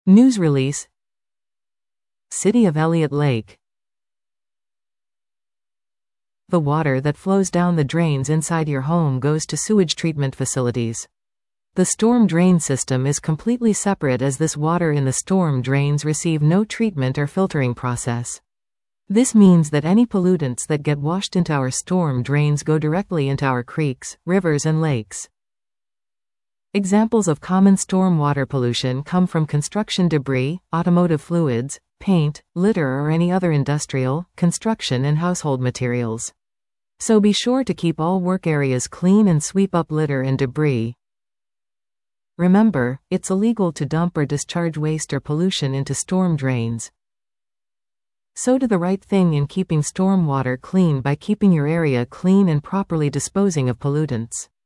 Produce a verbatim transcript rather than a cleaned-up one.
News release. City of Elliott Lake. The water that flows down the drains inside your home goes to sewage treatment facilities. The storm drain system is completely separate, as this water in the storm drains receive no treatment or filtering process. This means that any pollutants that get washed into our storm drains go directly into our creeks, rivers and lakes. Examples of common storm water pollution come from construction debris, automotive fluids, paint, litter or any other industrial, construction and household materials. So be sure to keep all work areas clean and sweep up litter and debris. Remember, it's illegal to dump or discharge waste or pollution into storm drains. So do the right thing in keeping storm water clean by keeping your area clean and properly disposing of pollutants.